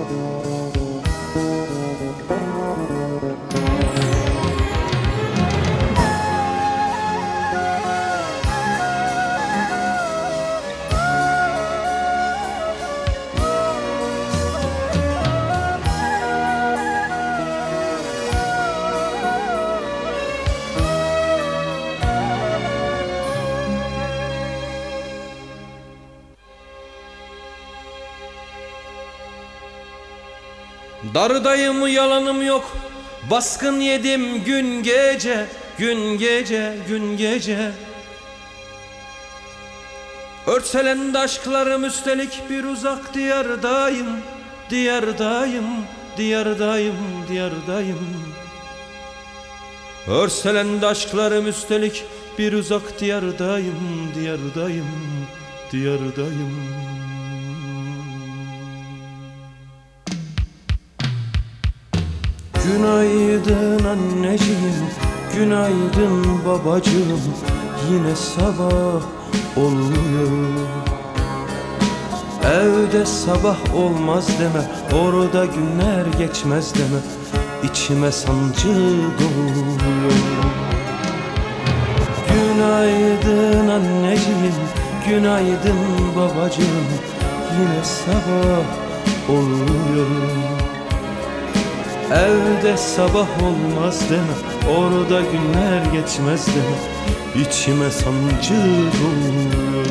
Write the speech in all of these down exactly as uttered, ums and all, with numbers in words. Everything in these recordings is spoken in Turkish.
Darıdayım, yalanım yok, baskın yedim gün gece, gün gece, gün gece. Örtselendi aşklarım, üstelik bir uzak diyardayım, diyardayım, diyardayım, diyardayım. Örselendi aşklarım, üstelik bir uzak diyardayım, diyardayım, diyardayım. Günaydın anneciğim, günaydın babacığım. Yine sabah oluyor. Evde sabah olmaz deme, orada günler geçmez deme. İçime sancı doluyor. Günaydın anneciğim, günaydın babacığım. Yine sabah oluyor. Evde sabah olmaz deme, orada günler geçmez deme. İçime sancı doluyor.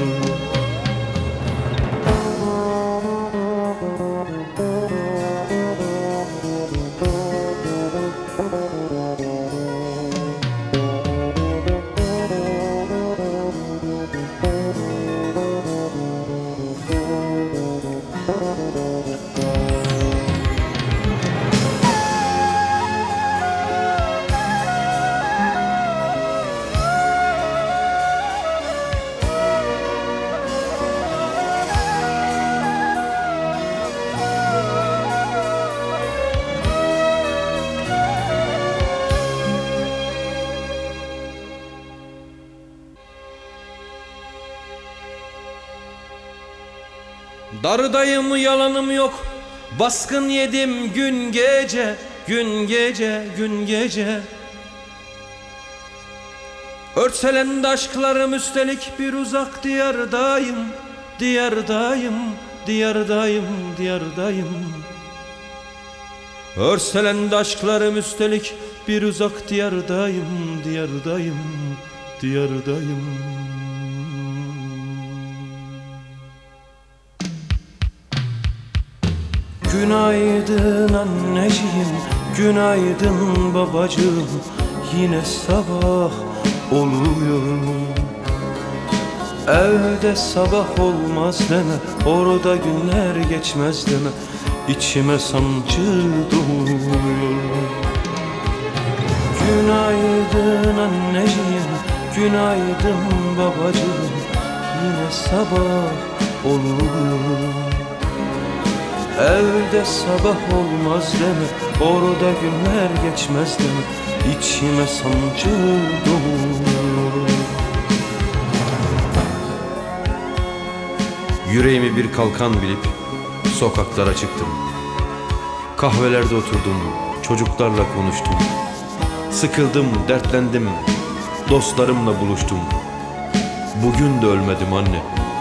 Darıdayım, yalanım yok, baskın yedim gün gece, gün gece, gün gece. Örtselendi aşklarım, üstelik bir uzak diyardayım, diyardayım, diyardayım, diyardayım. Örselendi aşklarım, üstelik bir uzak diyardayım, diyardayım, diyardayım. Günaydın anneciğim, günaydın babacığım. Yine sabah oluyor. Evde sabah olmaz deme, orada günler geçmez deme. İçime sancı doluyor. Günaydın anneciğim, günaydın babacığım. Yine sabah oluyor. Evde sabah olmaz deme, orada günler geçmez deme. İçime sancı doluyor. Yüreğimi bir kalkan bilip sokaklara çıktım. Kahvelerde oturdum, çocuklarla konuştum. Sıkıldım, dertlendim, dostlarımla buluştum. Bugün de ölmedim anne.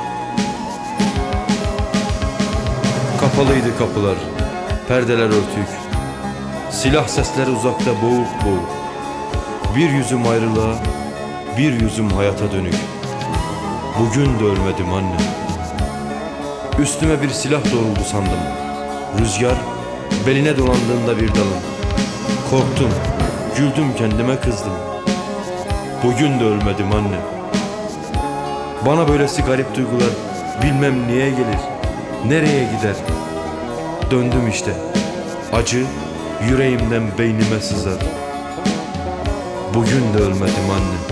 Kapalıydı kapılar, perdeler örtük. Silah sesleri uzakta boğuk boğuk. Bir yüzüm ayrılığa, bir yüzüm hayata dönük. Bugün de ölmedim anne. Üstüme bir silah doğruldu sandım. Rüzgar beline dolandığında bir dalım. Korktum, güldüm, kendime kızdım. Bugün de ölmedim anne. Bana böylesi garip duygular bilmem niye gelir, nereye gider. Döndüm işte, acı yüreğimden beynime sızar. Bugün de ölmedim anne.